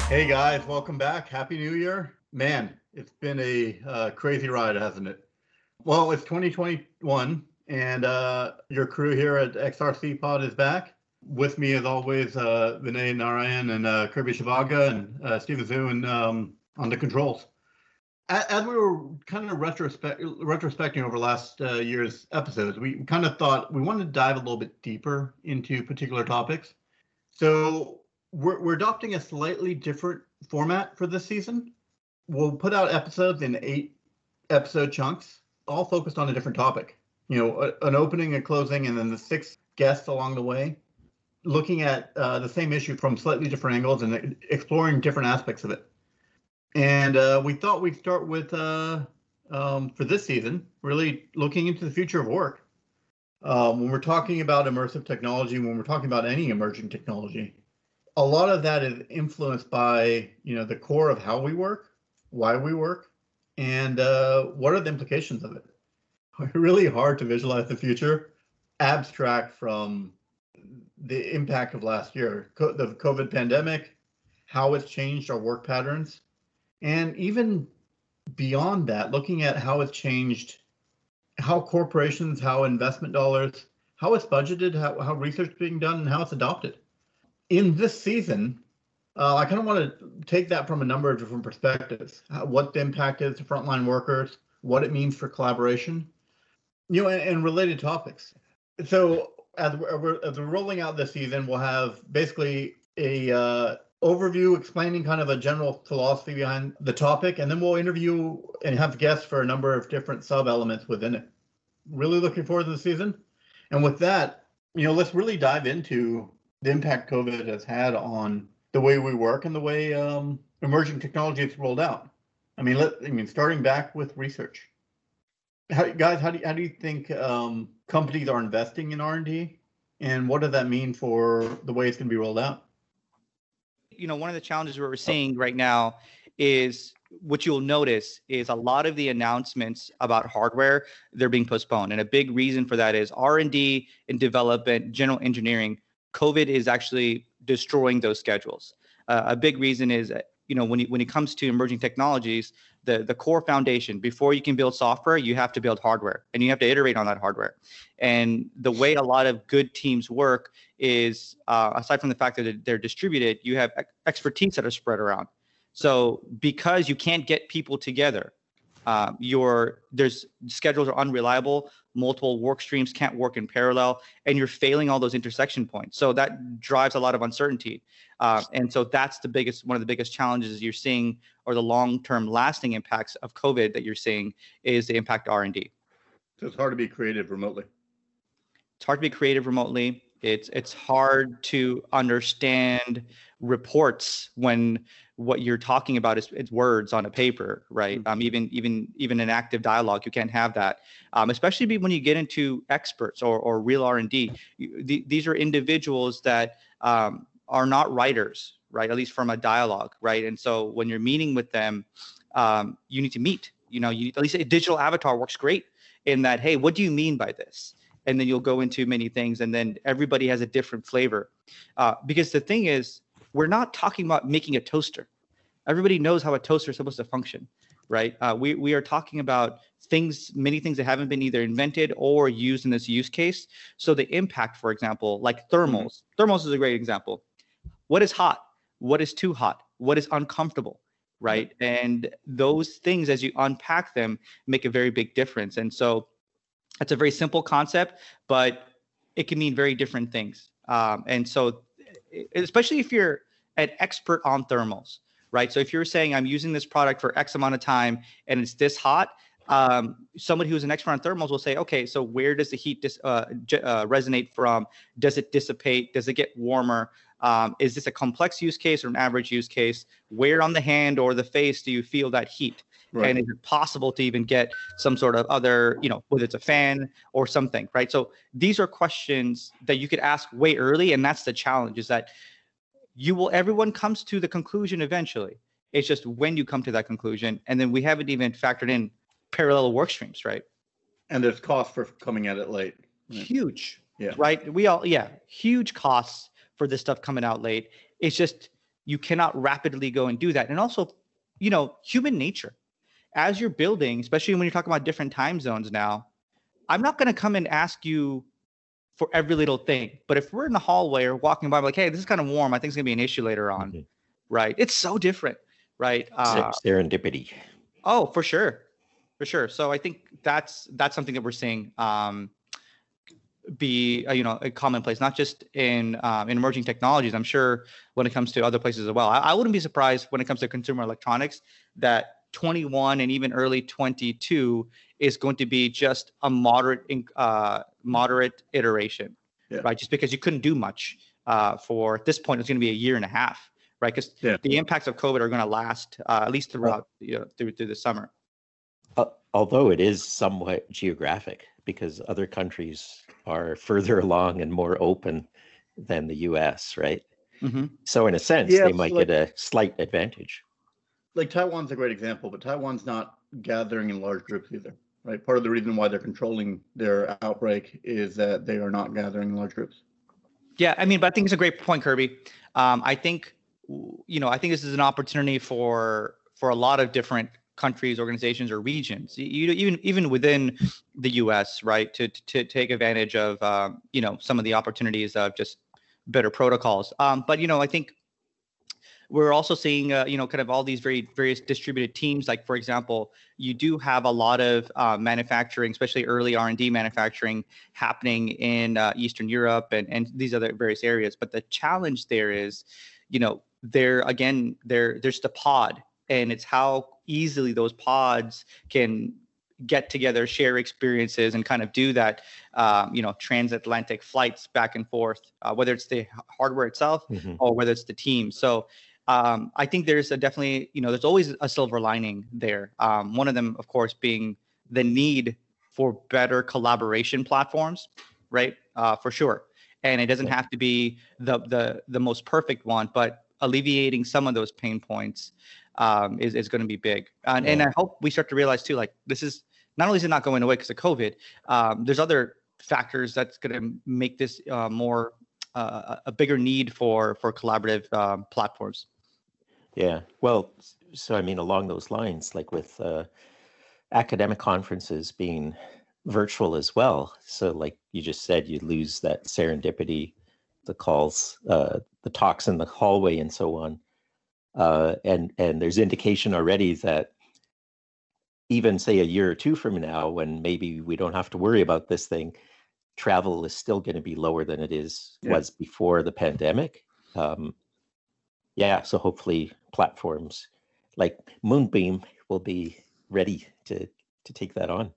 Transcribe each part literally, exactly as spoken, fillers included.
Hey guys, welcome back. Happy New Year. Man, it's been a uh, crazy ride, hasn't it? Well, it's twenty twenty-one, and uh, your crew here at X R C Pod is back. With me, as always, uh, Vinay Narayan and uh, Kirby Shivaga and uh, Steven Zhu and, um, on the controls. As we were kind of retrospect, retrospecting over last uh, year's episodes, we kind of thought we wanted to dive a little bit deeper into particular topics. So we're, we're adopting a slightly different format for this season. We'll put out episodes in eight episode chunks, all focused on a different topic. You know, a, an opening and closing, and then the six guests along the way, looking at uh, the same issue from slightly different angles and exploring different aspects of it. And uh, we thought we'd start with, uh, um, for this season, really looking into the future of work. Um, when we're talking about immersive technology, when we're talking about any emerging technology, a lot of that is influenced by, you know, the core of how we work, why we work, and uh, what are the implications of it. Really hard to visualize the future, abstract from the impact of last year, Co- the COVID pandemic, how it's changed our work patterns, and even beyond that, looking at how it's changed, how corporations, how investment dollars, how it's budgeted, how, how research is being done, and how it's adopted. In this season, uh, I kind of want to take that from a number of different perspectives. How, what the impact is to frontline workers, what it means for collaboration, you know, and, and related topics. So as we're, as we're rolling out this season, we'll have basically a uh, overview explaining kind of a general philosophy behind the topic, and then we'll interview and have guests for a number of different sub-elements within it. Really looking forward to the season. And with that, you know, let's really dive into the impact COVID has had on the way we work and the way um, emerging technology is rolled out. I mean, let I mean, starting back with research. How, guys, how do you, how do you think um, companies are investing in R and D, and what does that mean for the way it's going to be rolled out? You know, one of the challenges we're seeing right now is what you'll notice is a lot of the announcements about hardware, they're being postponed. And a big reason for that is R and D and development, general engineering. COVID is actually destroying those schedules. Uh, a big reason is, you know, when it, when it comes to emerging technologies, the, the core foundation, before you can build software, you have to build hardware and you have to iterate on that hardware. And the way a lot of good teams work is, uh, aside from the fact that they're distributed, you have expertise that are spread around. So because you can't get people together, um, your there's schedules are unreliable, multiple work streams can't work in parallel, and you're failing all those intersection points. So that drives a lot of uncertainty. Uh, and so that's the biggest, one of the biggest challenges you're seeing, or the long-term lasting impacts of COVID that you're seeing, is the impact R and D. So it's hard to be creative remotely. It's hard to be creative remotely. It's it's hard to understand reports when what you're talking about is it's words on a paper, right? Mm-hmm. Um, even even even an active dialogue, you can't have that. Um, especially when you get into experts or or real R and D. The, these are individuals that um, are not writers, right? At least from a dialogue, right? And so when you're meeting with them, um, you need to meet. You know, you, at least a digital avatar works great in that. Hey, what do you mean by this? And then you'll go into many things, and then everybody has a different flavor. Uh, because the thing is, we're not talking about making a toaster. Everybody knows how a toaster is supposed to function, right? Uh, we we are talking about things, many things that haven't been either invented or used in this use case. So the impact, for example, like thermals. Mm-hmm. Thermals is a great example. What is hot? What is too hot? What is uncomfortable? Right? Mm-hmm. And those things, as you unpack them, make a very big difference. And so it's a very simple concept, but it can mean very different things. Um, and so, especially if you're an expert on thermals, right? So if you're saying I'm using this product for X amount of time and it's this hot, um, somebody who's an expert on thermals will say, okay, so where does the heat dis- uh, uh, resonate from? Does it dissipate? Does it get warmer? Um, is this a complex use case or an average use case? Where on the hand or the face do you feel that heat? Right. And is it possible to even get some sort of other, you know, whether it's a fan or something, right? So these are questions that you could ask way early. And that's the challenge, is that you will, everyone comes to the conclusion eventually. It's just when you come to that conclusion. And then we haven't even factored in parallel work streams, right? And there's cost for coming at it late. Huge, yeah. Right? We all, yeah, huge costs for this stuff coming out late. It's just you cannot rapidly go and do that. And also, you know, human nature, as you're building, especially when you're talking about different time zones now, I'm not going to come and ask you for every little thing. But if we're in the hallway or walking by, I'm like, hey, this is kind of warm, I think it's going to be an issue later on. Mm-hmm. Right. It's so different. Right. Uh, Serendipity. Oh, for sure. For sure. So I think that's that's something that we're seeing um, be, uh, you know, a commonplace, not just in um, in emerging technologies. I'm sure when it comes to other places as well. I, I wouldn't be surprised when it comes to consumer electronics that twenty-one and even early twenty-two is going to be just a moderate uh, moderate iteration, yeah. right? Just because you couldn't do much uh, for at this point, it's going to be a year and a half, right? Because yeah. the impacts of COVID are going to last uh, at least throughout you know, through through the summer. Uh, although it is somewhat geographic, because other countries are further along and more open than the U S, right? Mm-hmm. So in a sense, yeah, they might like, get a slight advantage. Like Taiwan's a great example, but Taiwan's not gathering in large groups either, right? Part of the reason why they're controlling their outbreak is that they are not gathering in large groups. Yeah, I mean, but I think it's a great point, Kirby. Um, I think, you know, I think this is an opportunity for for a lot of different countries, organizations, or regions, you, even even within the U S, right, to to take advantage of um, you know, some of the opportunities of just better protocols. Um, but you know, I think we're also seeing uh, you know, kind of all these very various distributed teams. Like for example, you do have a lot of uh, manufacturing, especially early R and D manufacturing, happening in uh, Eastern Europe and and these other various areas. But the challenge there is, you know, there again, there there's the pod. And it's how easily those pods can get together, share experiences, and kind of do that, um, you know, transatlantic flights back and forth, uh, whether it's the hardware itself mm-hmm. or whether it's the team. So um, I think there's a definitely, you know, there's always a silver lining there. Um, one of them, of course, being the need for better collaboration platforms, right? Uh, for sure. And it doesn't have to be the the the most perfect one, but alleviating some of those pain points um, is, is going to be big. And, yeah. and I hope we start to realize too, like this is, not only is it not going away because of COVID, um, there's other factors that's going to make this uh, more, uh, a bigger need for, for collaborative um, platforms. Yeah, well, so I mean, along those lines, like with uh, academic conferences being virtual as well. So like you just said, you lose that serendipity, the calls, uh, the talks in the hallway and so on. Uh, and and there's indication already that even say a year or two from now, when maybe we don't have to worry about this thing, travel is still going to be lower than it is yeah. was before the pandemic. Um, yeah, so hopefully platforms like Moonbeam will be ready to to take that on.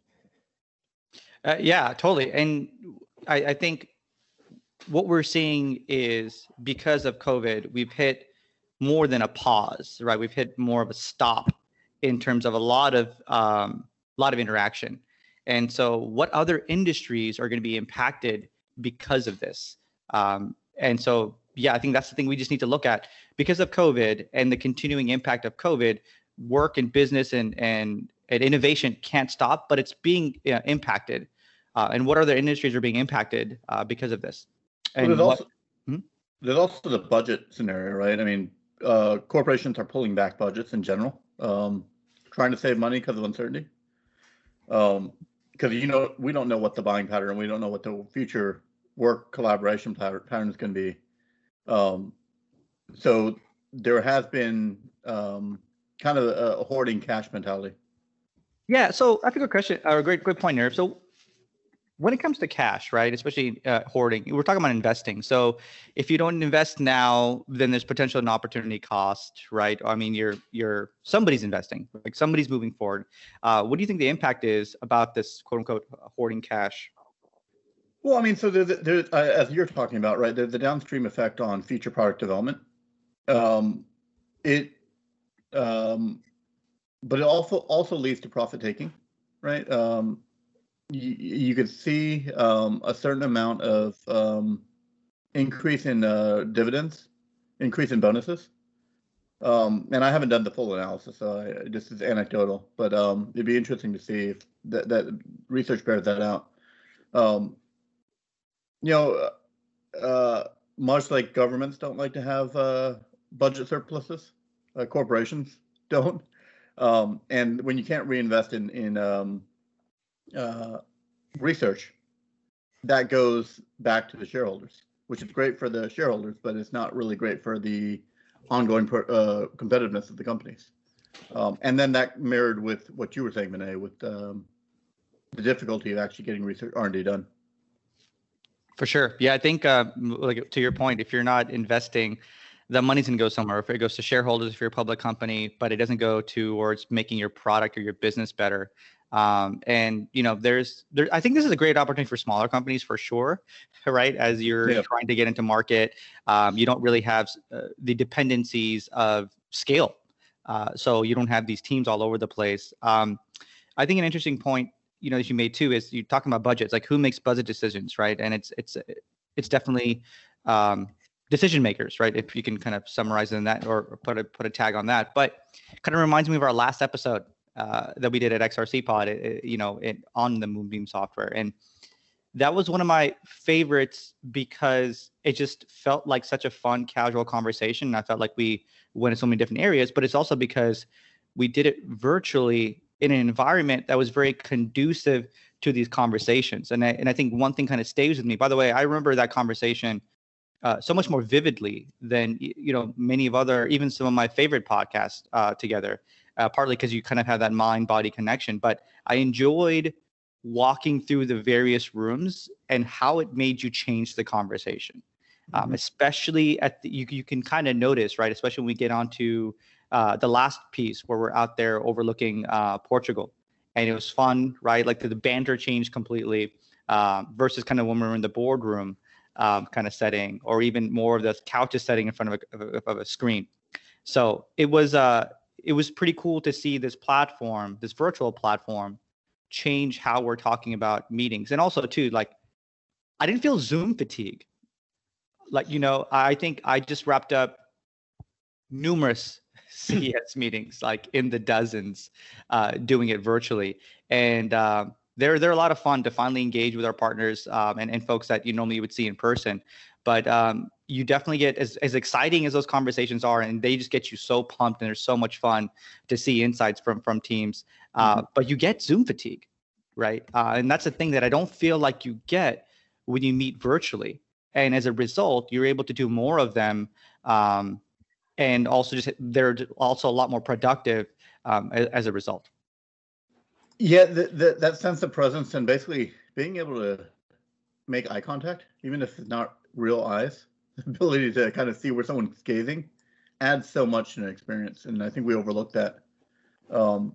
Uh, yeah, totally. And I, I think what we're seeing is because of COVID, we've hit more than a pause, right? We've hit more of a stop in terms of a lot of um, lot of interaction. And so what other industries are going to be impacted because of this? Um, and so, yeah, I think that's the thing we just need to look at. Because of COVID and the continuing impact of COVID, work and business and and, and innovation can't stop, but it's being uh, impacted. Uh, and what other industries are being impacted uh, because of this? And well, there's, what, also, hmm? there's also the budget scenario, right? I mean, uh, corporations are pulling back budgets in general, um, trying to save money because of uncertainty. Um, because, you know, we don't know what the buying pattern, we don't know what the future work collaboration pattern is going to be. Um, so there has been um, kind of a, a hoarding cash mentality. Yeah, so that's a good question, or a great, good point here. So when it comes to cash, right, especially uh, hoarding, we're talking about investing. So if you don't invest now, then there's potential and opportunity cost, right? I mean, you're you're somebody's investing, like somebody's moving forward. Uh, what do you think the impact is about this quote unquote hoarding cash? Well, I mean, so there's, there's uh, as you're talking about, right, there's the downstream effect on future product development. Um, it, um, but it also also leads to profit taking, right? Um, You, you could see um, a certain amount of um, increase in uh, dividends, increase in bonuses. Um, and I haven't done the full analysis, so I, this is anecdotal, but um, it'd be interesting to see if that, that research bears that out. Um, you know, uh, much like governments don't like to have uh, budget surpluses. Uh, corporations don't. Um, and when you can't reinvest in in um, uh, research, that goes back to the shareholders, which is great for the shareholders, but it's not really great for the ongoing uh, competitiveness of the companies. Um, and then that mirrored with what you were saying, Vinay, with um, the difficulty of actually getting research R and D done. For sure. Yeah, I think uh, like to your point, if you're not investing, the money's going to go somewhere. If it goes to shareholders, if you're a public company, but it doesn't go towards making your product or your business better. Um, and you know, there's there. I think this is a great opportunity for smaller companies for sure, right? As you're yeah. trying to get into market, um, you don't really have uh, the dependencies of scale, uh, so you don't have these teams all over the place. Um, I think an interesting point, you know, that you made too, is you're talking about budgets, like who makes budget decisions, right? And it's it's it's definitely um, decision makers, right? If you can kind of summarize it in that, or put a put a tag on that. But kind of reminds me of our last episode uh, that we did at X R C Pod, it, it, you know, it, on the Moonbeam software, and that was one of my favorites because it just felt like such a fun, casual conversation. And I felt like we went in so many different areas, but it's also because we did it virtually in an environment that was very conducive to these conversations. And I, and I think one thing kind of stays with me. By the way, I remember that conversation uh, so much more vividly than, you know, many of other, even some of my favorite podcasts uh, together, uh, partly because you kind of have that mind-body connection. But I enjoyed walking through the various rooms and how it made you change the conversation. Um, mm-hmm. Especially at the, you, you can kind of notice, right? Especially when we get onto Uh, the last piece where we're out there overlooking uh, Portugal, and it was fun, right? Like the, the banter changed completely uh, versus kind of when we were in the boardroom um, kind of setting, or even more of the couches setting in front of a, of a, of a screen. So it was uh, it was pretty cool to see this platform, this virtual platform, change how we're talking about meetings, and also too, like I didn't feel Zoom fatigue. Like, you know, I think I just wrapped up numerous C E S meetings, like in the dozens, uh, doing it virtually. And um, they're, they're a lot of fun to finally engage with our partners um, and, and folks that you normally would see in person. But um, you definitely get, as, as exciting as those conversations are, and they just get you so pumped, and there's so much fun to see insights from, from teams. Uh, mm-hmm. But you get Zoom fatigue, right? Uh, and that's the thing that I don't feel like you get when you meet virtually. And as a result, you're able to do more of them. Um, And also, just they're also a lot more productive um, as, as a result. Yeah, the, the, that sense of presence and basically being able to make eye contact, even if it's not real eyes, the ability to kind of see where someone's gazing, adds so much to an experience. And I think we overlook that. Um,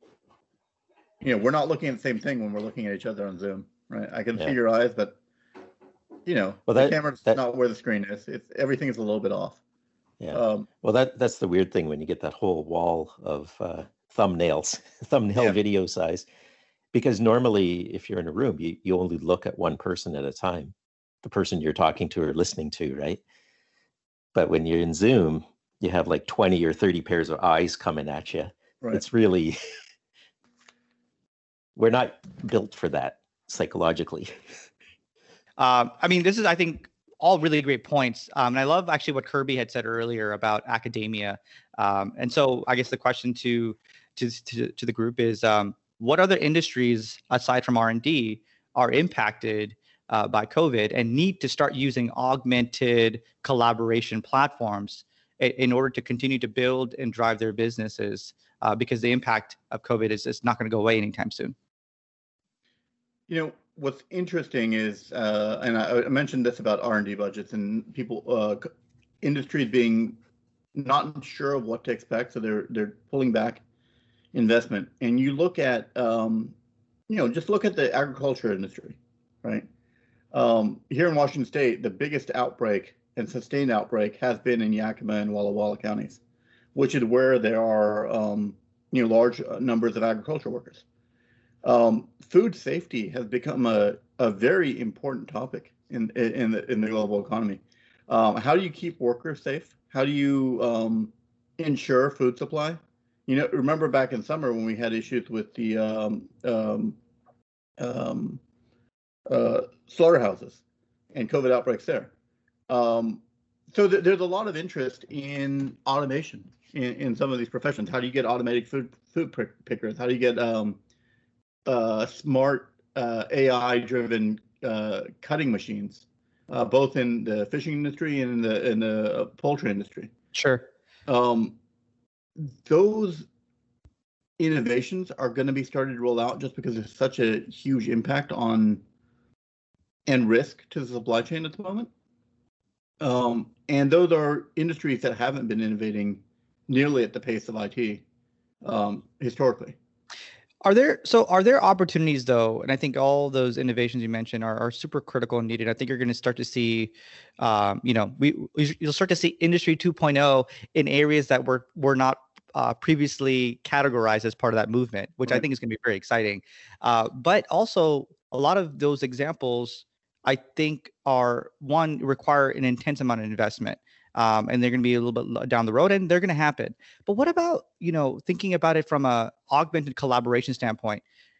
you know, we're not looking at the same thing when we're looking at each other on Zoom, right? I can yeah. see your eyes, but you know, well, that, the camera's that, not where the screen is. It's everything is a little bit off. Yeah. Um, well, that that's the weird thing when you get that whole wall of uh, thumbnails, thumbnail yeah. video size, because normally if you're in a room, you, you only look at one person at a time, the person you're talking to or listening to, right? But when you're in Zoom, you have like twenty or thirty pairs of eyes coming at you. Right. It's really, we're not built for that psychologically. Um, I mean, this is, I think, all really great points. Um, and I love actually what Kirby had said earlier about academia. Um, and so I guess the question to to to, to the group is, um, what other industries aside from R and D are impacted uh, by COVID and need to start using augmented collaboration platforms in, in order to continue to build and drive their businesses uh, because the impact of COVID is, is not going to go away anytime soon? You know, what's interesting is, uh, and I, I mentioned this about R and D budgets and people, uh, industries being not sure of what to expect, so they're they're pulling back investment. And you look at, um, you know, just look at the agriculture industry, right? Um, here in Washington State, the biggest outbreak and sustained outbreak has been in Yakima and Walla Walla counties, which is where there are, um, you know, large numbers of agriculture workers. Um, food safety has become a, a very important topic in in the in the global economy. Um, how do you keep workers safe? How do you um, ensure food supply? You know, remember back in summer when we had issues with the um, um, um, uh, slaughterhouses and COVID outbreaks there. Um, so th- there's a lot of interest in automation in, in some of these professions. How do you get automated food food pick- pickers? How do you get um, uh, smart uh, A I-driven uh, cutting machines, uh, both in the fishing industry and in the in the poultry industry? Sure. Um, those innovations are going to be started to roll out just because there's such a huge impact on and risk to the supply chain at the moment. Um, and those are industries that haven't been innovating nearly at the pace of I T um, historically. Are there so are there opportunities though? And I think all those innovations you mentioned are, are super critical and needed. I think you're going to start to see, um, you know, we you'll start to see industry two point oh in areas that were were not uh, previously categorized as part of that movement, which I Right. think is going to be very exciting. Uh, but also a lot of those examples, I think, are one require an intense amount of investment. Um, and they're going to be a little bit lo- down the road, and they're going to happen. But what about, you know, thinking about it from a augmented collaboration standpoint?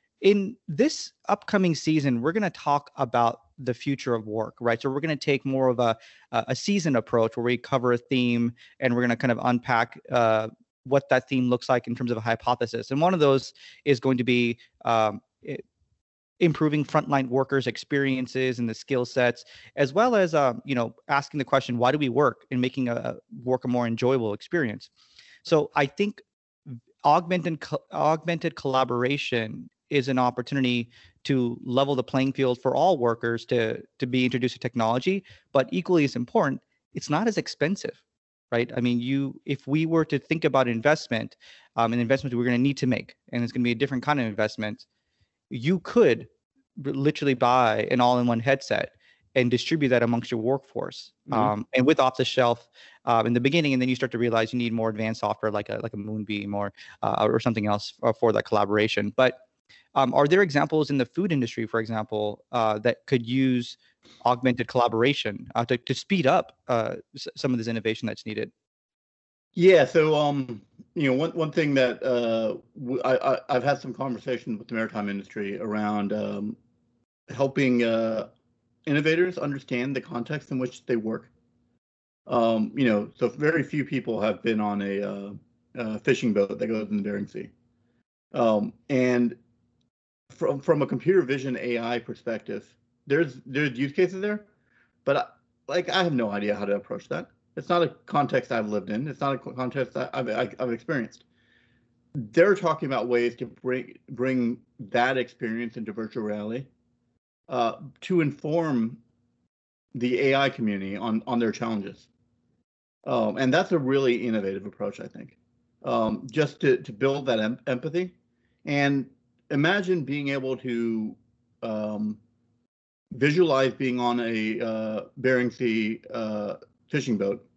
In this upcoming season, we're going to talk about the future of work, right? So we're going to take more of a a a season approach where we cover a theme and we're going to kind of unpack uh, what that theme looks like in terms of a hypothesis. And one of those is going to be um, i- improving frontline workers' experiences and the skill sets, as well as um, you know, asking the question, why do we work, and making a a work a more enjoyable experience. So I think augmented co- augmented collaboration is an opportunity to level the playing field for all workers to to be introduced to technology. But equally as important, it's not as expensive, right? I mean, you if we were to think about investment, um, an investment we're going to need to make, and it's going to be a different kind of investment, you could r- literally buy an all-in-one headset and distribute that amongst your workforce, Mhm. um, and with off the shelf um, in the beginning, and then you start to realize you need more advanced software like a like a Moonbeam or uh, or something else for, for that collaboration. But um, are there examples in the food industry, for example, uh, that could use augmented collaboration uh, to to speed up uh, s- some of this innovation that's needed? Yeah. So, um, you know, one one thing that uh, w- I, I I've had some conversations with the maritime industry around um, helping uh, innovators understand the context in which they work. Um, you know, so very few people have been on a uh, uh, fishing boat that goes in the Bering Sea. Um, and from from a computer vision A I perspective, there's there's use cases there, but I, like I have no idea how to approach that. It's not a context I've lived in. It's not a context that I've I- I've experienced. They're talking about ways to bring bring that experience into virtual reality uh, to inform the A I community on on their challenges. Um, and that's a really innovative approach, I think. Um, just to to build that em- empathy, and imagine being able to um, visualize being on a uh, Bering Sea uh, fishing boat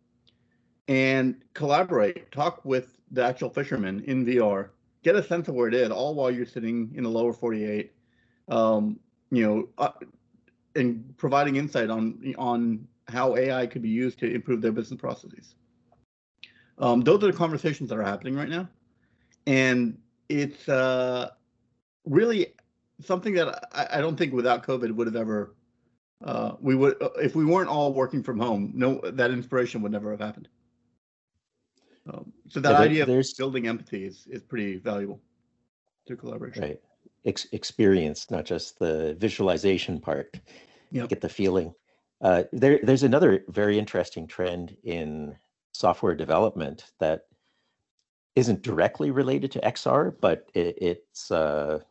and collaborate, talk with the actual fishermen in V R, get a sense of where it is, all while you're sitting in the lower forty-eight. Um, you know, uh, and providing insight on on how A I could be used to improve their business processes. Um, those are the conversations that are happening right now, and it's uh, really something that I, I don't think without COVID would have ever uh, we would uh, if we weren't all working from home. No, that inspiration would never have happened. Um, so Yeah, that there, idea of there's building empathy is is pretty valuable through collaboration. right ex- experience, not just the visualization part. Yep. Get the feeling. Uh, there, there's another very interesting trend in software development that isn't directly related to X R, but it, it's uh,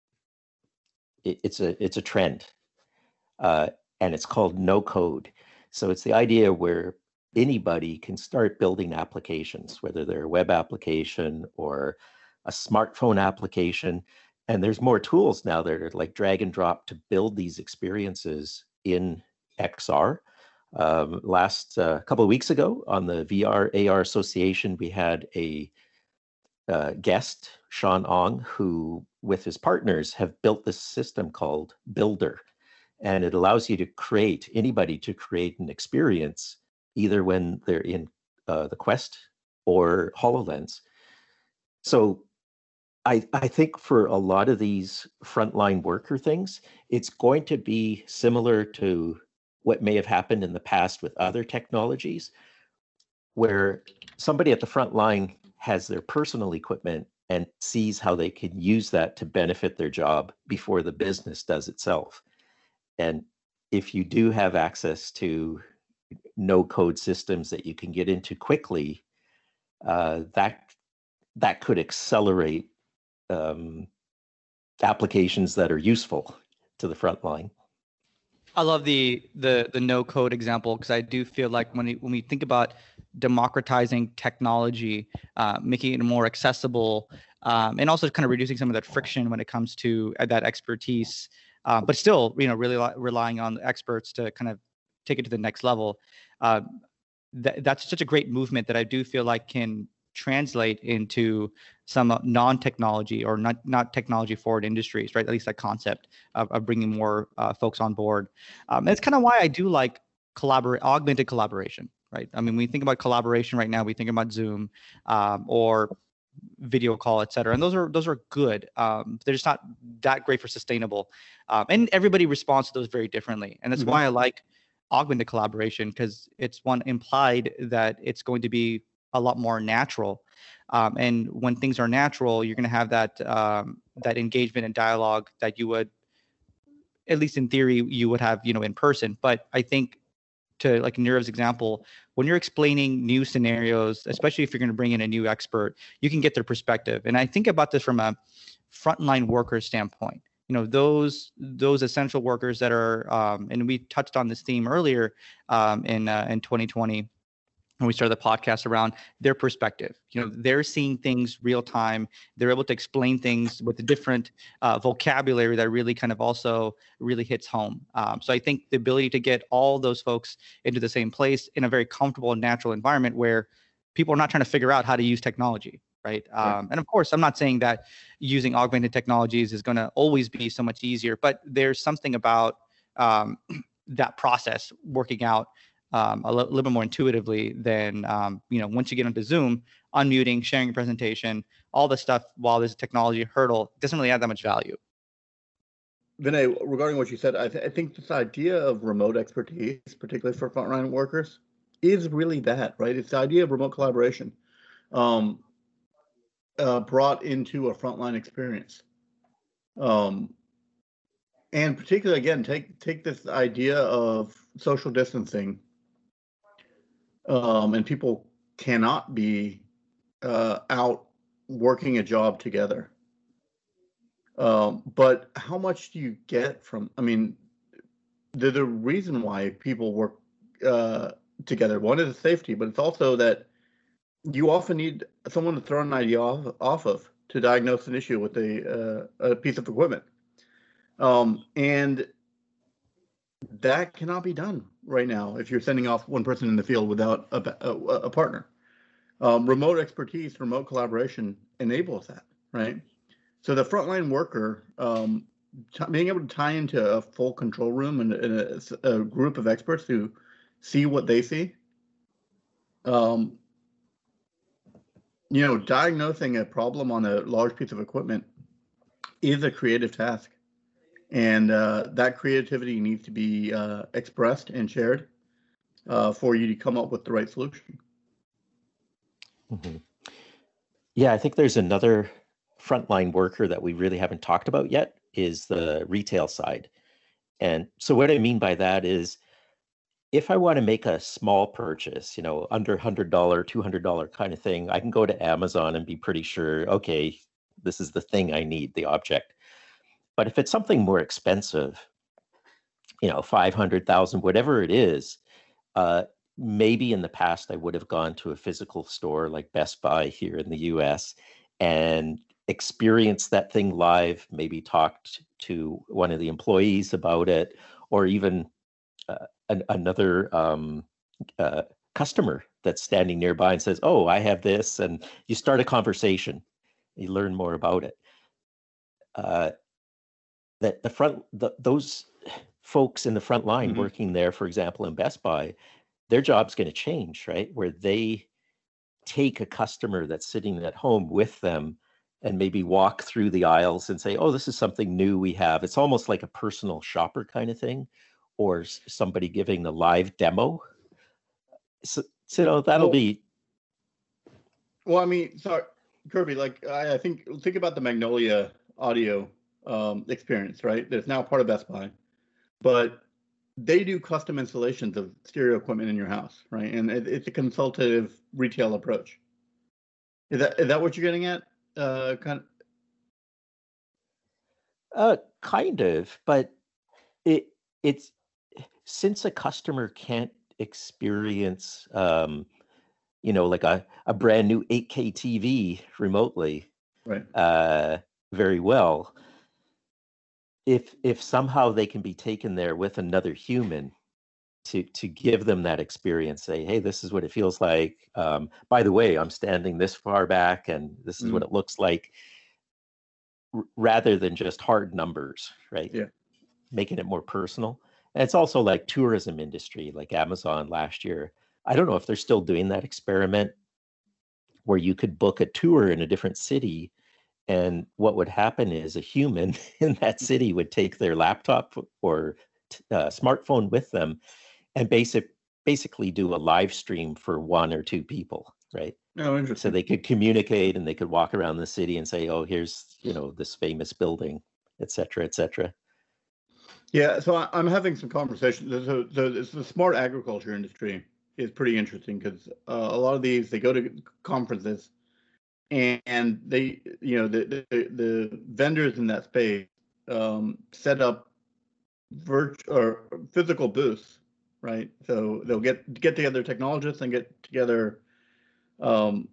it, it's a it's a trend, uh, and it's called no code. So it's the idea where anybody can start building applications, whether they're a web application or a smartphone application. And there's more tools now that are like drag and drop to build these experiences in X R. Um, last uh, couple of weeks ago on the V R A R Association, we had a uh, guest, Sean Ong, who with his partners have built this system called Builder. And it allows you to create, anybody to create an experience, either when they're in uh, the Quest or HoloLens. So I, I think for a lot of these frontline worker things, it's going to be similar to what may have happened in the past with other technologies, where somebody at the front line has their personal equipment and sees how they can use that to benefit their job before the business does itself. And if you do have access to no code systems that you can get into quickly, uh, that that could accelerate um, applications that are useful to the front line. I love the the the no code example, because I do feel like when we, when we think about democratizing technology, uh, making it more accessible, um, and also kind of reducing some of that friction when it comes to uh, that expertise, uh, but still, you know, really li- relying on the experts to kind of take it to the next level. Uh, th- that's such a great movement that I do feel like can translate into some uh, non-technology or not not technology forward industries, right? At least that concept of, of bringing more uh, folks on board. Um, that's kind of why I do like collaborate, augmented collaboration, right? I mean, when we think about collaboration right now, we think about Zoom um, or video call, et cetera. And those are those are good. Um, they're just not that great for sustainable. Um, and everybody responds to those very differently. And that's Mhm. why I like augmented collaboration, because it's one implied that it's going to be a lot more natural. Um, and when things are natural, you're going to have that um, that engagement and dialogue that you would, at least in theory, you would have, you know, in person. But I think, to like Nirav's example, when you're explaining new scenarios, especially if you're going to bring in a new expert, you can get their perspective. And I think about this from a frontline worker standpoint. You know, those those essential workers that are, um, and we touched on this theme earlier um, in uh, in twenty twenty when we started the podcast, around their perspective. You know, they're seeing things real time. They're able to explain things with a different uh, vocabulary that really kind of also really hits home. Um, so I think the ability to get all those folks into the same place in a very comfortable and natural environment where people are not trying to figure out how to use technology, right? Right. Um, and of course, I'm not saying that using augmented technologies is going to always be so much easier, but there's something about um, that process working out um, a li- little bit more intuitively than, um, you know, once you get onto Zoom, unmuting, sharing your presentation, all this stuff, while there's a technology hurdle, doesn't really add that much value. Vinay, regarding what you said, I, th- I think this idea of remote expertise, particularly for frontline workers, is really that, right? It's the idea of remote collaboration um, uh, brought into a frontline experience. Um, and particularly, again, take take this idea of social distancing, um, and people cannot be uh, out working a job together. Um, but how much do you get from, I mean, the, the reason why people work uh, together, one is safety, but it's also that you often need someone to throw an idea off, off of to diagnose an issue with a, uh, a piece of equipment. Um, and that cannot be done right now if you're sending off one person in the field without a, a, a partner. Um, remote expertise, remote collaboration enables that, right? So the frontline worker, um, t- being able to tie into a full control room and, and a, a group of experts who see what they see, um, you know, diagnosing a problem on a large piece of equipment is a creative task. And uh, that creativity needs to be uh, expressed and shared uh, for you to come up with the right solution. Mm-hmm. Yeah, I think there's another frontline worker that we really haven't talked about yet, is the retail side. And so what I mean by that is, if I want to make a small purchase, you know, under one hundred dollars, two hundred dollars kind of thing, I can go to Amazon and be pretty sure, okay, this is the thing I need, the object. But if it's something more expensive, you know, five hundred thousand, whatever it is, uh, maybe in the past I would have gone to a physical store like Best Buy here in the U S and experienced that thing live, maybe talked to one of the employees about it, or even uh, an, another um, uh, customer that's standing nearby and says, "Oh, I have this," and you start a conversation. You learn more about it. Uh, that the front, the, those folks in the front line Mm-hmm. working there, for example, in Best Buy, their job's going to change, right? Where they take a customer that's sitting at home with them and maybe walk through the aisles and say, "Oh, this is something new we have." It's almost like a personal shopper kind of thing, or s- somebody giving the live demo. So, so you know, that'll Well, be well, I mean, sorry, Kirby, like I, I think think about the Magnolia audio um, experience, right? That's now part of Best Buy, but they do custom installations of stereo equipment in your house, right? And it, it's a consultative retail approach. Is that is that what you're getting at? Uh, kind of. uh, kind of, but it it's since a customer can't experience, um, you know, like a, a brand new eight K T V remotely Right. uh, very well, if if somehow they can be taken there with another human to to give them that experience, say, hey, this is what it feels like. Um, by the way, I'm standing this far back, and this is what Mm, it looks like, r- rather than just hard numbers, right? yeah. Making it more personal. And it's also like tourism industry, like Amazon last year. I don't know if they're still doing that experiment where you could book a tour in a different city, and what would happen is a human in that city would take their laptop or t- uh, smartphone with them and basic basically do a live stream for one or two people, right? Oh, So interesting. they could communicate and they could walk around the city and say, oh, here's, you know, this famous building, et cetera, et cetera. Yeah, so I, I'm having some conversations. So, so this, the smart agriculture industry is pretty interesting because uh, a lot of these they go to conferences and, and they, you know, the, the the vendors in that space um, set up virtual or physical booths, right? So they'll get get together technologists and get together um,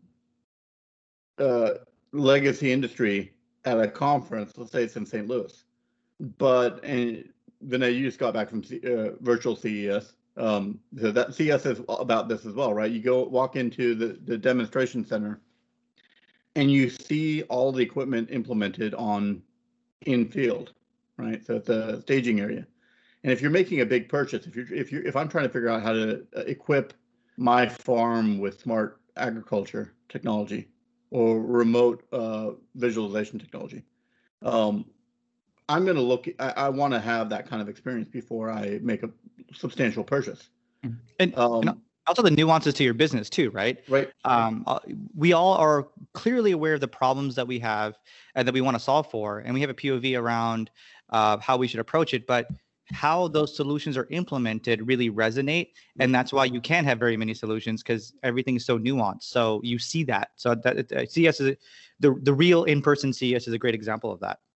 uh, legacy industry at a conference. Let's say it's in Saint Louis, but and Vinay, you just got back from C, uh, virtual C E S. Um, so that C E S is about this as well, right? You go walk into the, the demonstration center and you see all the equipment implemented on in field, right? So it's a staging area. And if you're making a big purchase, if you're if you if I'm trying to figure out how to equip my farm with smart agriculture technology or remote uh, visualization technology, um, I'm going to look, I, I want to have that kind of experience before I make a substantial purchase. Mhm. And, and Um, also the nuances to your business too, right? right. Um, uh, we all are clearly aware of the problems that we have and that we want to solve for, and we have a P O V around uh, how we should approach it. But how those solutions are implemented really resonate, and that's why you can't have very many solutions because everything is so nuanced. So you see that. So that uh, C S is a, the the real in-person C S is a great example of that.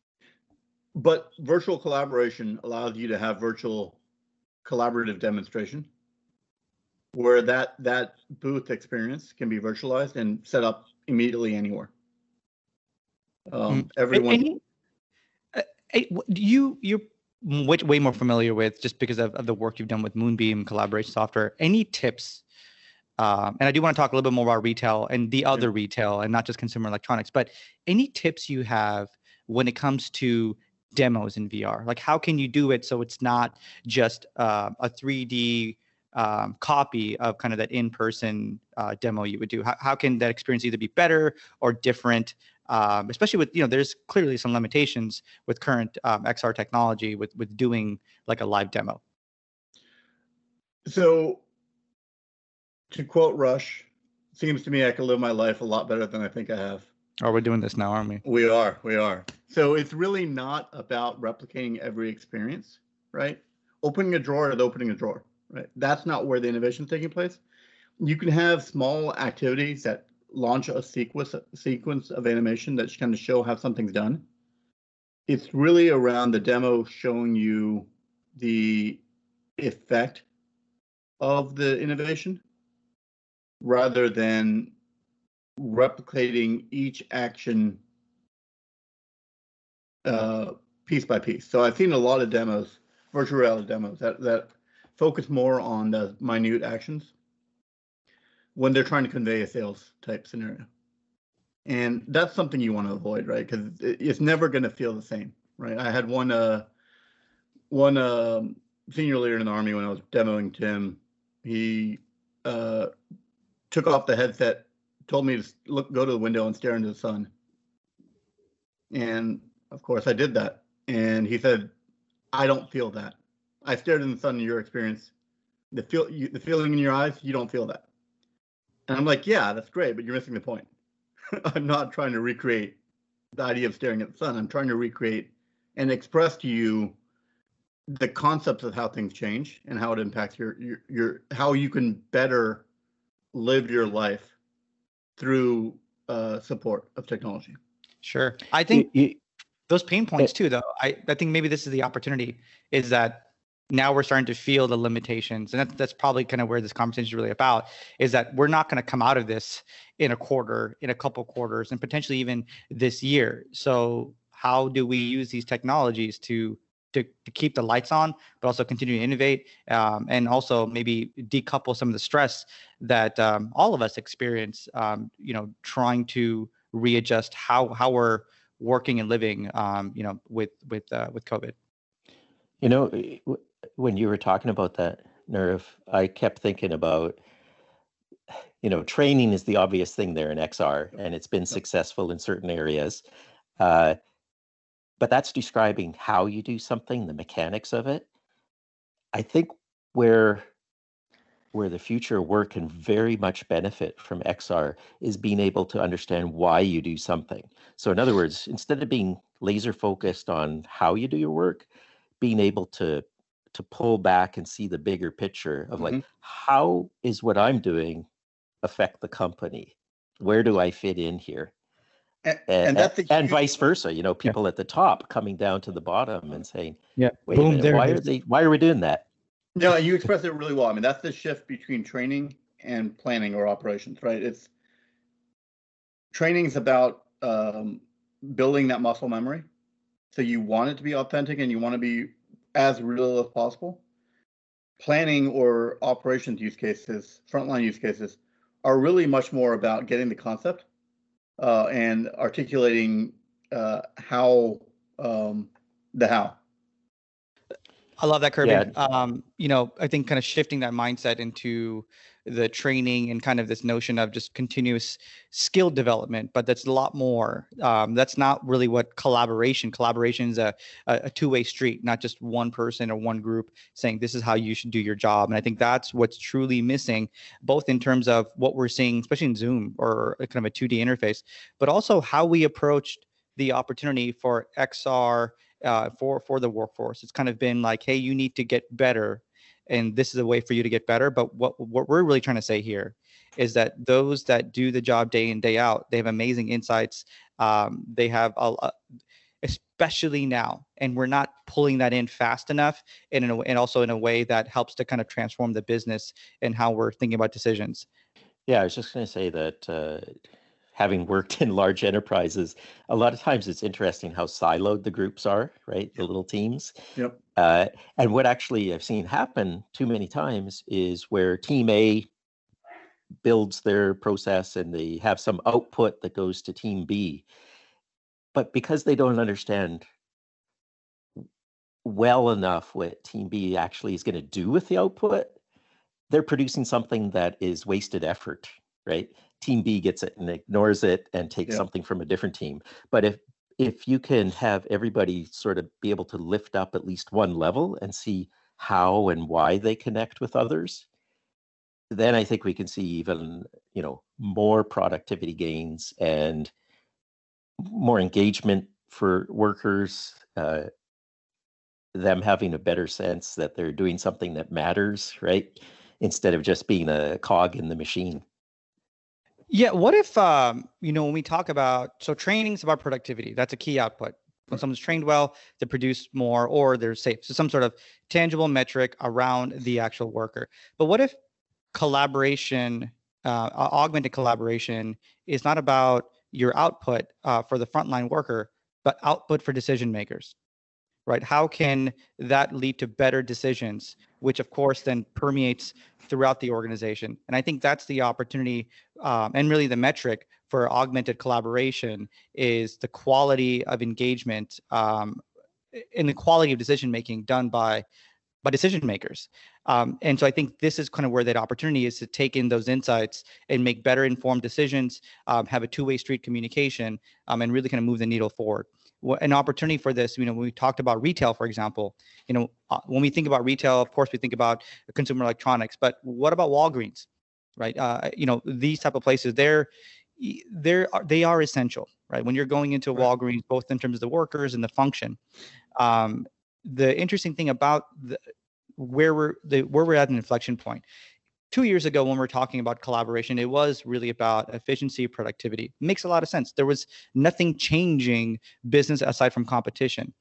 But virtual collaboration allows you to have virtual collaborative demonstration where that that booth experience can be virtualized and set up immediately anywhere. Um, Mm. everyone. Any, uh, eh, w- you you're way, way more familiar with just because of, of the work you've done with Moonbeam collaboration software. Any tips? Um, and I do want to talk a little bit more about retail and the other Yeah. retail and not just consumer electronics, but any tips you have when it comes to demos in V R? Like how can you do it so it's not just uh, a three D um, copy of kind of that in-person uh, demo you would do? How, how can that experience either be better or different? Um, especially with, you know, there's clearly some limitations with current um, X R technology with, with doing like a live demo. So to quote Rush, seems to me I can live my life a lot better than I think I have. Oh, we're doing this now, aren't we? We are, we are. So it's really not about replicating every experience, right? Opening a drawer is opening a drawer, right? That's not where the innovation is taking place. You can have small activities that launch a sequence sequence of animation that kind of show how something's done. It's really around the demo showing you the effect of the innovation rather than replicating each action uh, piece by piece. So I've seen a lot of demos, virtual reality demos that, that focus more on the minute actions when they're trying to convey a sales type scenario. And that's something you want to avoid, right? Because it's never going to feel the same, right? I had one uh, one uh, senior leader in the Army when I was demoing Tim. He uh, took off the headset, told me to look, go to the window and stare into the sun. And of course I did that. And he said, I don't feel that. I stared in the sun in your experience. The feel, you, the feeling in your eyes, you don't feel that. And I'm like, yeah, that's great, but you're missing the point. I'm not trying to recreate the idea of staring at the sun. I'm trying to recreate and express to you the concepts of how things change and how it impacts your your, your how you can better live your life through uh, support of technology. Sure. I think You- you- those pain points too, though. I, I think maybe this is the opportunity, is that now we're starting to feel the limitations. And that's, that's probably kind of where this conversation is really about, is that we're not going to come out of this in a quarter, in a couple quarters, and potentially even this year. So how do we use these technologies to to, to keep the lights on, but also continue to innovate, um, and also maybe decouple some of the stress that um, all of us experience, um, you know, trying to readjust how how we're working and living, um, you know, with with uh, with COVID. You know, w- when you were talking about that, Nerve, I kept thinking about, you know, training is the obvious thing there in X R, and it's been successful in certain areas. Uh, but that's describing how you do something, the mechanics of it. I think where where the future work can very much benefit from X R is being able to understand why you do something. So in other words, instead of being laser focused on how you do your work, being able to to pull back and see the bigger picture of like, Mhm. how is what I'm doing affect the company? Where do I fit in here? And, And, and that's a and huge, vice versa, you know, people at the top coming down to the bottom and saying, Yeah. wait a Boom, minute, there it why are is. they why are we doing that? no, you expressed it really well. I mean, that's the shift between training and planning or operations, right? It's training is about um, building that muscle memory. So you want it to be authentic and you want to be as real as possible. Planning or operations use cases, frontline use cases, are really much more about getting the concept uh, and articulating uh, how um, the how. I love that, Kirby. Yeah. Um, you know, I think kind of shifting that mindset into the training and kind of this notion of just continuous skill development, but that's a lot more. Um, that's not really what collaboration. Collaboration is a, a, a two-way street, not just one person or one group saying this is how you should do your job. And I think that's what's truly missing, both in terms of what we're seeing, especially in Zoom or a kind of a two D interface, but also how we approached the opportunity for X R uh, for for the workforce. It's kind of been like, hey, you need to get better, and this is a way for you to get better. But what what we're really trying to say here is that those that do the job day in day out, they have amazing insights. Um, they have a, a especially now, and we're not pulling that in fast enough, and in a, and also in a way that helps to kind of transform the business and how we're thinking about decisions. Yeah, I was just going to say that uh, having worked in large enterprises, a lot of times it's interesting how siloed the groups are, right? The little teams. Yep. Uh, and what actually I've seen happen too many times is where team A builds their process and they have some output that goes to team B. But because they don't understand well enough what team B actually is going to do with the output, they're producing something that is wasted effort, right? Team B gets it and ignores it and takes Yeah. something from a different team. But if if you can have everybody sort of be able to lift up at least one level and see how and why they connect with others, then I think we can see even, you know, more productivity gains and more engagement for workers, uh, them having a better sense that they're doing something that matters, right? Instead of just being a cog in the machine. Yeah. What if, um, you know, when we talk about, so training is about productivity, that's a key output. When someone's trained well, they produce more or they're safe. So some sort of tangible metric around the actual worker. But what if collaboration, uh, au- augmented collaboration is not about your output uh, for the frontline worker, but output for decision makers? Right? How can that lead to better decisions, which of course then permeates throughout the organization? And I think that's the opportunity, um, and really the metric for augmented collaboration is the quality of engagement um, and the quality of decision making done by by decision makers. Um, and so I think this is kind of where that opportunity is to take in those insights and make better informed decisions, um, have a two-way street communication, um, and really kind of move the needle forward. wh- an opportunity for this, you know, when we talked about retail, for example, you know, uh, when we think about retail, of course, we think about consumer electronics, but what about Walgreens, right? Uh, you know, these type of places, they're, they're, they are essential, right? When you're going into Right. Walgreens, both in terms of the workers and the function. Um, the interesting thing about the, where we're the, where we're at an inflection point. Two years ago, when we we're talking about collaboration, it was really about efficiency, productivity. Makes a lot of sense. There was nothing changing business aside from competition.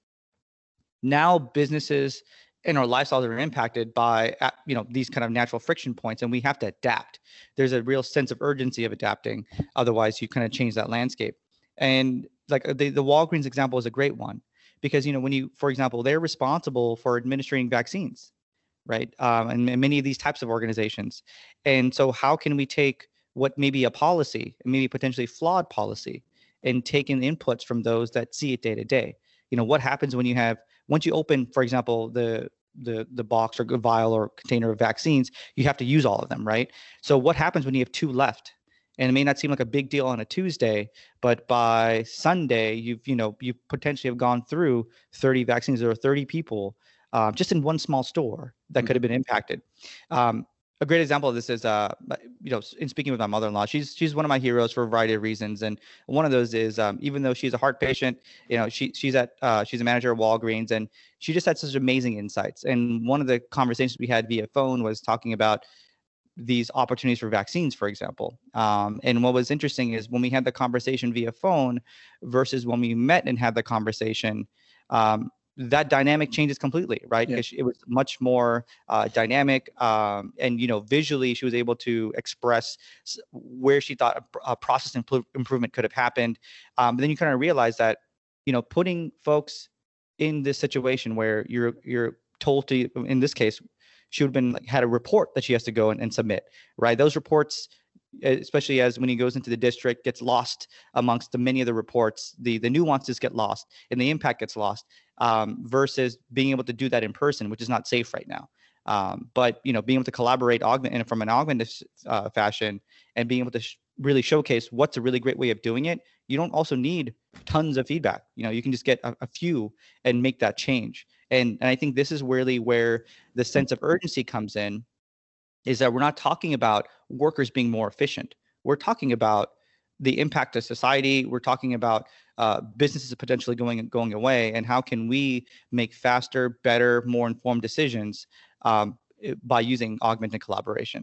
Now businesses and our lifestyles are impacted by, you know, these kind of natural friction points, and we have to adapt. There's a real sense of urgency of adapting. Otherwise, you kind of change that landscape. And like the, the Walgreens example is a great one because, you know, when you, for example, they're responsible for administering vaccines, right? Um, and, and many of these types of organizations. And so how can we take what may be a policy, maybe potentially flawed policy, and take in inputs from those that see it day to day? You know, what happens when you have, once you open, for example, the the the box or vial or container of vaccines, you have to use all of them, right? So what happens when you have two left? And it may not seem like a big deal on a Tuesday, but by Sunday, you've, you know, you potentially have gone through thirty vaccines. There are thirty people uh, just in one small store that could have been impacted. Um, a great example of this is, uh, you know, in speaking with my mother-in-law, she's she's one of my heroes for a variety of reasons, and one of those is um, even though she's a heart patient, you know, she she's at uh, she's a manager at Walgreens, and she just had such amazing insights. And one of the conversations we had via phone was talking about these opportunities for vaccines, for example. Um, and what was interesting is when we had the conversation via phone versus when we met and had the conversation, um, that dynamic changes completely, right? Yeah. Because it was much more uh, dynamic, um, and you know, visually, she was able to express where she thought a, a process impl- improvement could have happened. Um, but then you kind of realize that, you know, putting folks in this situation where you're you're told to, in this case, she would have been like, had a report that she has to go and, and submit, right? Those reports, especially as when he goes into the district, gets lost amongst the many of the reports. The the nuances get lost and the impact gets lost, um, versus being able to do that in person, which is not safe right now. Um, but you know, being able to collaborate, augment, and from an augmented uh, fashion, and being able to sh- really showcase what's a really great way of doing it. You don't also need tons of feedback. You know, you can just get a, a few and make that change. And and I think this is really where the sense of urgency comes in, is that we're not talking about workers being more efficient. We're talking about the impact of society. We're talking about uh, businesses potentially going going away, and how can we make faster, better, more informed decisions um, by using augmented collaboration.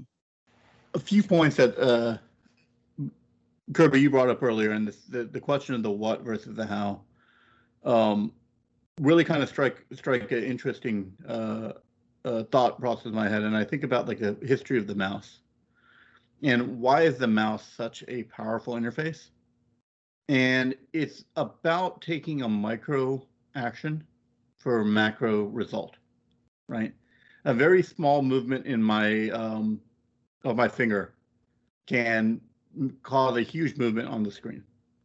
A few points that uh, Kirby, you brought up earlier, and this, the the question of the what versus the how, um, really kind of strike strike an interesting uh, uh, thought process in my head. And I think about like the history of the mouse, and why is the mouse such a powerful interface? And it's about taking a micro action for a macro result, right? A very small movement in my um, of my finger can cause a huge movement on the screen.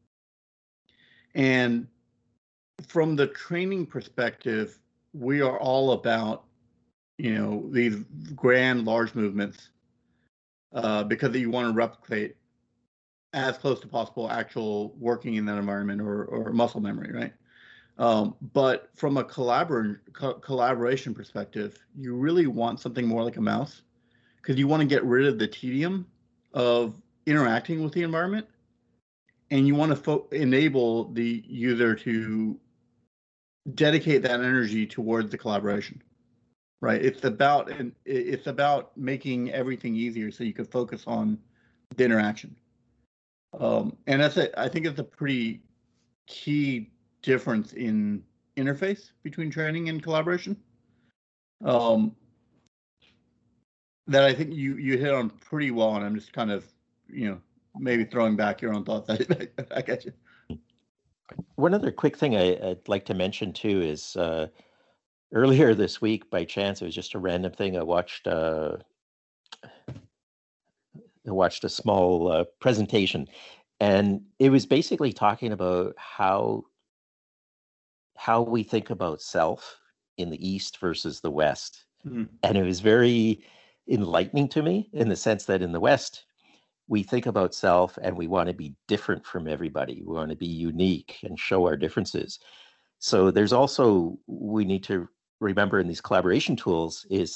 And from the training perspective, we are all about, you know, these grand, large movements uh, because you want to replicate as close to possible actual working in that environment, or, or muscle memory, right? Um, but from a collabor- co- collaboration perspective, you really want something more like a mouse, because you want to get rid of the tedium of interacting with the environment, and you want to fo- enable the user to dedicate that energy towards the collaboration, right? It's about and it's about making everything easier so you can focus on the interaction. Um, and that's it. I think it's a pretty key difference in interface between training and collaboration. Um, that I think you you hit on pretty well, and I'm just kind of, you know, maybe throwing back your own thoughts. I, I get you. One other quick thing I, I'd like to mention too is uh, earlier this week, by chance, it was just a random thing. I watched uh, I watched a small uh, presentation, and it was basically talking about how how we think about self in the East versus the West. Mm-hmm. And it was very enlightening to me in the sense that in the West, we think about self and we want to be different from everybody. We want to be unique and show our differences. So there's also, we need to remember in these collaboration tools is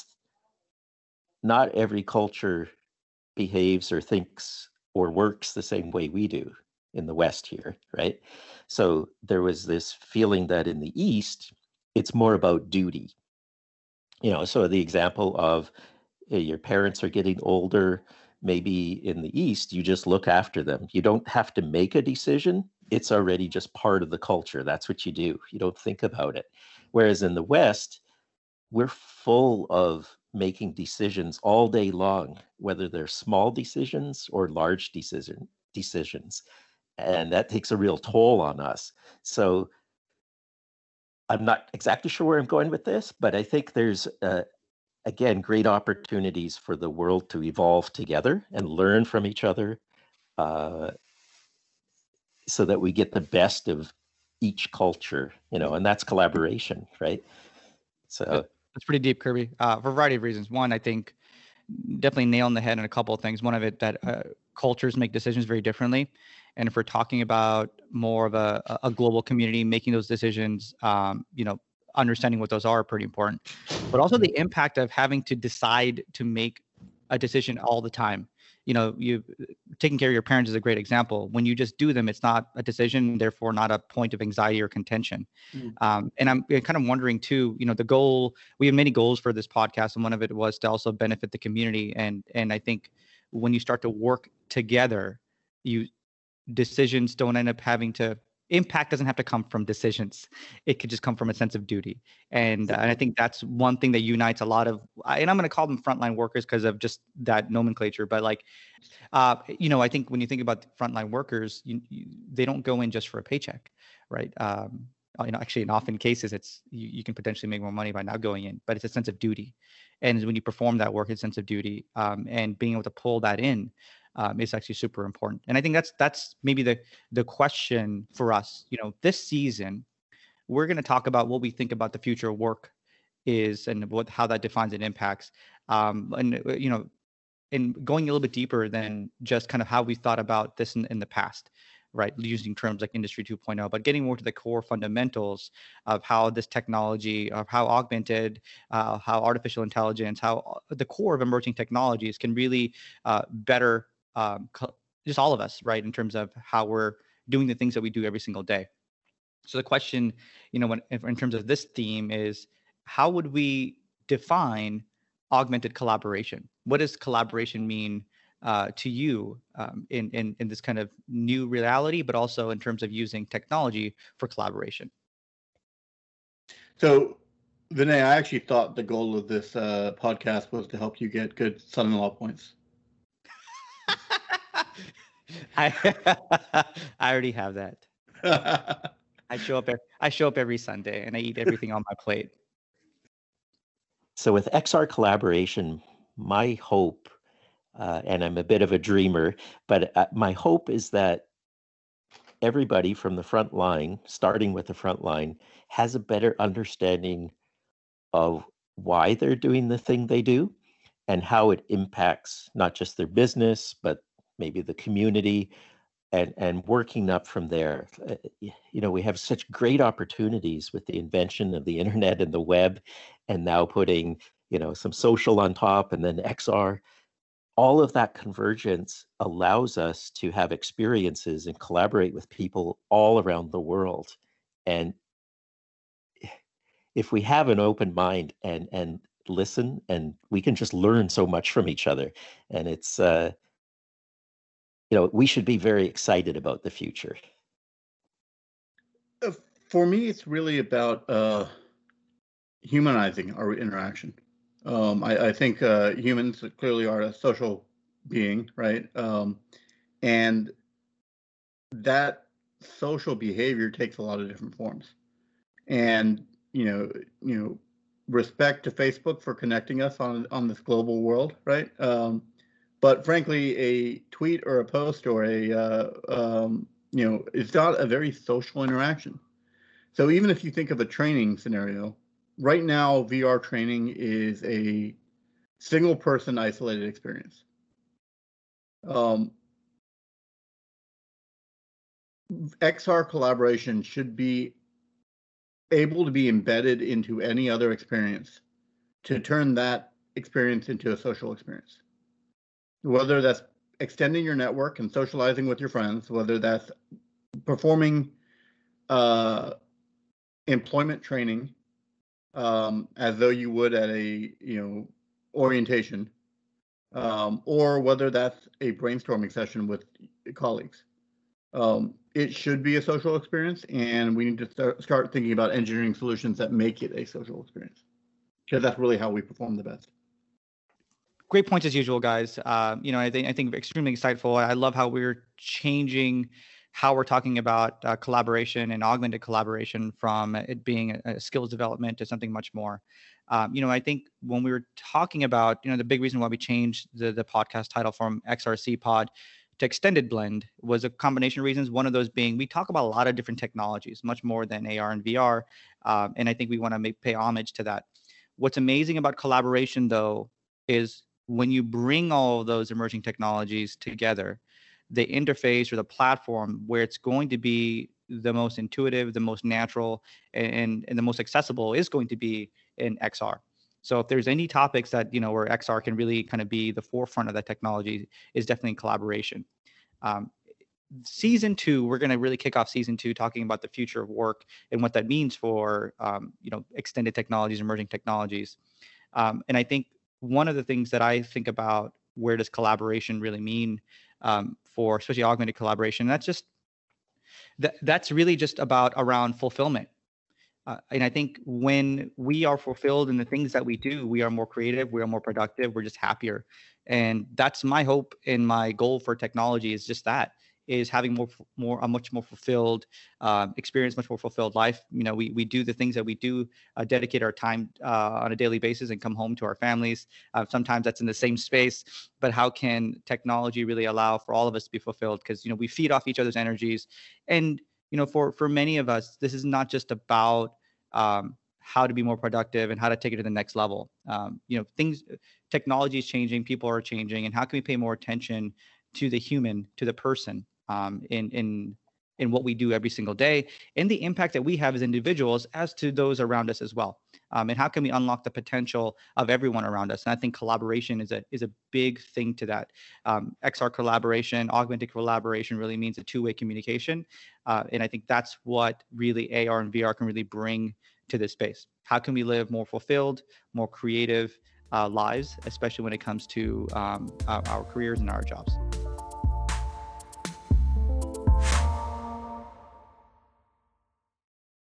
not every culture behaves or thinks or works the same way we do in the West here, right? So there was this feeling that in the East, it's more about duty. You know, so the example of uh, your parents are getting older, maybe in the East, you just look after them. You don't have to make a decision. It's already just part of the culture. That's what you do. You don't think about it. Whereas in the West, we're full of making decisions all day long, whether they're small decisions or large decision decisions. And that takes a real toll on us. So I'm not exactly sure where I'm going with this, but I think there's, uh, again, great opportunities for the world to evolve together and learn from each other uh, so that we get the best of each culture, you know, and that's collaboration, right? So that's pretty deep, Kirby, uh, for a variety of reasons. One, I think definitely nail on the head on a couple of things. One of it that uh, cultures make decisions very differently. And if we're talking about more of a, a global community making those decisions, um, you know, understanding what those are pretty important, but also the impact of having to decide to make a decision all the time. You know, you taking care of your parents is a great example. When you just do them, it's not a decision, therefore not a point of anxiety or contention. Mm. Um, and I'm kind of wondering too, you know, the goal, we have many goals for this podcast, and one of it was to also benefit the community. And, and I think when you start to work together, you decisions don't end up having to, impact doesn't have to come from decisions. It could just come from a sense of duty. And, uh, and I think that's one thing that unites a lot of, and I'm going to call them frontline workers because of just that nomenclature. But like, uh, you know, I think when you think about frontline workers, you, you, they don't go in just for a paycheck, right? Um, you know, actually in often cases, it's, you, you can potentially make more money by not going in, but it's a sense of duty. And when you perform that work, it's a sense of duty, um, and being able to pull that in, Um, is actually super important. And I think that's that's maybe the the question for us. You know, this season, we're going to talk about what we think about the future of work is and what how that defines and impacts. Um, and you know, and going a little bit deeper than just kind of how we thought about this in, in the past, right? Using terms like Industry two point oh, but getting more to the core fundamentals of how this technology, of how augmented, uh, how artificial intelligence, how the core of emerging technologies can really uh, better Um, just all of us, right, in terms of how we're doing the things that we do every single day. So the question, you know, when, in terms of this theme is, how would we define augmented collaboration? What does collaboration mean uh, to you um, in, in, in this kind of new reality, but also in terms of using technology for collaboration? So, Vinay, I actually thought the goal of this uh, podcast was to help you get good son-in-law points. I I already have that. I show up. I show up every Sunday, and I eat everything on my plate. So with X R collaboration, my hope, uh, and I'm a bit of a dreamer, but uh, my hope is that everybody from the front line, starting with the front line, has a better understanding of why they're doing the thing they do and how it impacts not just their business, but maybe the community, and and working up from there. Uh, you know, we have such great opportunities with the invention of the internet and the web, and now putting, you know, some social on top and then X R. All of that convergence allows us to have experiences and collaborate with people all around the world. And if we have an open mind and and listen, and we can just learn so much from each other. And it's uh you know, we should be very excited about the future. Uh, For me, it's really about uh, humanizing our interaction. Um, I, I think uh, humans clearly are a social being, right? Um, and that social behavior takes a lot of different forms. And you know, you know, respect to Facebook for connecting us on on this global world, right? Um, but frankly, a tweet or a post or a uh, um, you know, it's not a very social interaction. So even if you think of a training scenario, right now V R training is a single person isolated experience. Um, X R collaboration should be able to be embedded into any other experience to turn that experience into a social experience. Whether that's extending your network and socializing with your friends, whether that's performing uh, employment training um, as though you would at a you know orientation, um, or whether that's a brainstorming session with colleagues. Um, it should be a social experience, and we need to start, start thinking about engineering solutions that make it a social experience, because that's really how we perform the best. Great points as usual, guys. Uh, you know, I think I think extremely insightful. I love how we're changing how we're talking about uh, collaboration and augmented collaboration from it being a, a skills development to something much more. Um, you know, I think when we were talking about, you know, the big reason why we changed the the podcast title from X R C Pod to Extended Blend was a combination of reasons. One of those being we talk about a lot of different technologies, much more than A R and V R, um, and I think we want to make pay homage to that. What's amazing about collaboration, though, is when you bring all of those emerging technologies together, the interface or the platform where it's going to be the most intuitive, the most natural, and, and the most accessible is going to be in X R. So if there's any topics that, you know, where X R can really kind of be the forefront of that technology is definitely collaboration. Um, season two, we're going to really kick off season two talking about the future of work and what that means for, um, you know, extended technologies, emerging technologies. Um, and I think one of the things that I think about, where does collaboration really mean um, for especially augmented collaboration? That's just that that's really just about around fulfillment. Uh, and I think when we are fulfilled in the things that we do, we are more creative, we are more productive, we're just happier. And that's my hope and my goal for technology is just that, is having more, more, a much more fulfilled uh, experience, much more fulfilled life. You know, we we do the things that we do, uh, dedicate our time uh, on a daily basis and come home to our families. Uh, sometimes that's in the same space, but how can technology really allow for all of us to be fulfilled? Because, you know, we feed off each other's energies. And, you know, for, for many of us, this is not just about um, how to be more productive and how to take it to the next level. Um, you know, things, technology is changing, people are changing, and how can we pay more attention to the human, to the person, um, in in in what we do every single day, and the impact that we have as individuals as to those around us as well. Um, and how can we unlock the potential of everyone around us? And I think collaboration is a is a big thing to that. Um, X R collaboration, augmented collaboration really means a two-way communication. Uh, and I think that's what really A R and V R can really bring to this space. How can we live more fulfilled, more creative uh, lives, especially when it comes to um, our, our careers and our jobs?